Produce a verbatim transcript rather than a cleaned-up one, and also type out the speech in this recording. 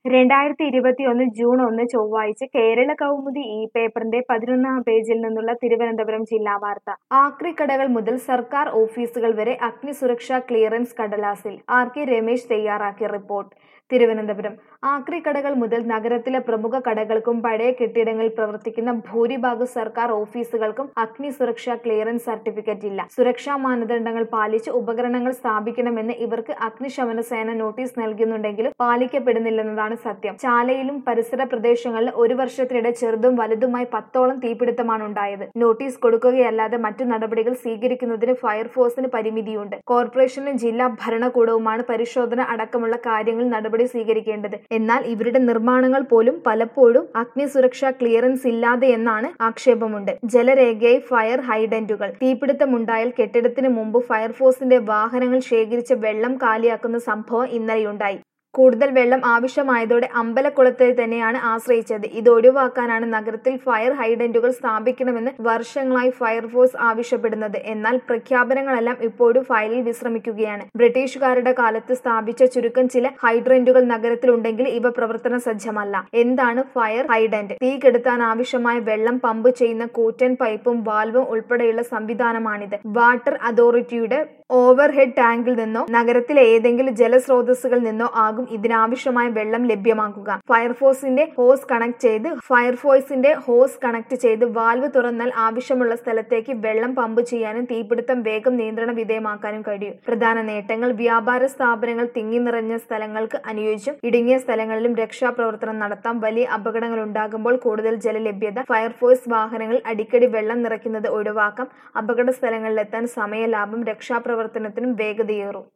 രണ്ടായിരത്തി ഇരുപത്തിയൊന്ന് ജൂൺ ഒന്ന് ചൊവ്വാഴ്ച കേരള കൗമുദി ഈ പേപ്പറിന്റെ പതിനൊന്നാം പേജിൽ നിന്നുള്ള തിരുവനന്തപുരം ജില്ലാ വാർത്ത. ആക്രിക്കടകൾ മുതൽ സർക്കാർ ഓഫീസുകൾ വരെ അഗ്നിസുരക്ഷാ ക്ലിയറൻസ് കടലാസിൽ. ആർ കെ രമേശ് തയ്യാറാക്കിയ റിപ്പോർട്ട്. തിരുവനന്തപുരം. ആക്രിക്കടകൾ മുതൽ നഗരത്തിലെ പ്രമുഖ കടകൾക്കും പഴയ കെട്ടിടങ്ങളിൽ പ്രവർത്തിക്കുന്ന ഭൂരിഭാഗം സർക്കാർ ഓഫീസുകൾക്കും അഗ്നിസുരക്ഷാ ക്ലിയറൻസ് സർട്ടിഫിക്കറ്റ് ഇല്ല. സുരക്ഷാ മാനദണ്ഡങ്ങൾ പാലിച്ച് ഉപകരണങ്ങൾ സ്ഥാപിക്കണമെന്ന് ഇവർക്ക് അഗ്നിശമന സേന നോട്ടീസ് നൽകുന്നുണ്ടെങ്കിലും പാലിക്കപ്പെടുന്നില്ലെന്നതാണ് സത്യം. ചാലയിലും പരിസര പ്രദേശങ്ങളിലും ഒരു വർഷത്തിനിടെ ചെറുതും വലുതുമായി പത്തോളം തീപിടുത്തമാണ് ഉണ്ടായത്. നോട്ടീസ് കൊടുക്കുകയല്ലാതെ മറ്റു നടപടികൾ സ്വീകരിക്കുന്നതിന് ഫയർഫോഴ്സിന് പരിമിതിയുണ്ട്. കോർപ്പറേഷനും ജില്ലാ ഭരണകൂടവുമാണ് പരിശോധന അടക്കമുള്ള കാര്യങ്ങളിൽ നടപടി സ്വീകരിക്കേണ്ടത്. എന്നാൽ ഇവരുടെ നിർമ്മാണങ്ങൾ പോലും പലപ്പോഴും അഗ്നിസുരക്ഷാ ക്ലിയറൻസ് ഇല്ലാതെ എന്നാണ് ആക്ഷേപമുണ്ട്. ജലരേഖയായി ഫയർ ഹൈഡന്റുകൾ. തീപിടുത്തമുണ്ടായാൽ കെട്ടിടത്തിന് മുമ്പ് ഫയർഫോഴ്സിന്റെ വാഹനങ്ങൾ ശേഖരിച്ച വെള്ളം കാലിയാക്കുന്ന സംഭവം ഇന്നലെയുണ്ടായി. കൂടുതൽ വെള്ളം ആവശ്യമായതോടെ അമ്പലക്കുളത്തെ തന്നെയാണ് ആശ്രയിച്ചത്. ഇത് ഒഴിവാക്കാനാണ് നഗരത്തിൽ ഫയർ ഹൈഡന്റുകൾ സ്ഥാപിക്കണമെന്ന് വർഷങ്ങളായി ഫയർഫോഴ്സ് ആവശ്യപ്പെടുന്നത്. എന്നാൽ പ്രഖ്യാപനങ്ങളെല്ലാം ഇപ്പോഴും ഫയലിൽ വിശ്രമിക്കുകയാണ്. ബ്രിട്ടീഷുകാരുടെ കാലത്ത് സ്ഥാപിച്ച ചുരുക്കം ചില ഹൈഡ്രന്റുകൾ നഗരത്തിലുണ്ടെങ്കിൽ ഇവ പ്രവർത്തന സജ്ജമല്ല. എന്താണ് ഫയർ ഹൈഡന്റ്? തീ കെടുത്താൻ ആവശ്യമായ വെള്ളം പമ്പ് ചെയ്യുന്ന കൂറ്റൻ പൈപ്പും വാൽവും ഉൾപ്പെടെയുള്ള സംവിധാനമാണിത്. വാട്ടർ അതോറിറ്റിയുടെ ഓവർഹെഡ് ടാങ്കിൽ നിന്നോ നഗരത്തിലെ ഏതെങ്കിലും ജലസ്രോതസ്സുകളിൽ നിന്നോ ആകും ഇതിനാവശ്യമായ വെള്ളം ലഭ്യമാക്കുക. ഫയർഫോഴ്സിന്റെ ഹോസ് കണക്ട് ചെയ്ത് ഫയർഫോഴ്സിന്റെ ഹോസ് കണക്ട് ചെയ്ത് വാൽവ് തുറന്നാൽ ആവശ്യമുള്ള സ്ഥലത്തേക്ക് വെള്ളം പമ്പ് ചെയ്യാനും തീപിടുത്തം വേഗം നിയന്ത്രണ വിധേയമാക്കാനും കഴിയും. പ്രധാന നേട്ടങ്ങൾ: വ്യാപാര സ്ഥാപനങ്ങൾ തിങ്ങി നിറഞ്ഞ സ്ഥലങ്ങൾക്ക് അനുയോജ്യം. ഇടുങ്ങിയ സ്ഥലങ്ങളിലും രക്ഷാപ്രവർത്തനം നടത്താം. വലിയ അപകടങ്ങൾ ഉണ്ടാകുമ്പോൾ കൂടുതൽ ജലലഭ്യത. ഫയർഫോഴ്സ് വാഹനങ്ങൾ അടിക്കടി വെള്ളം നിറയ്ക്കുന്നത് ഒഴിവാക്കാം. അപകട സ്ഥലങ്ങളിലെത്താൻ സമയലാഭം. രക്ഷാപ്രവർത്തനത്തിനും വേഗതയേറും.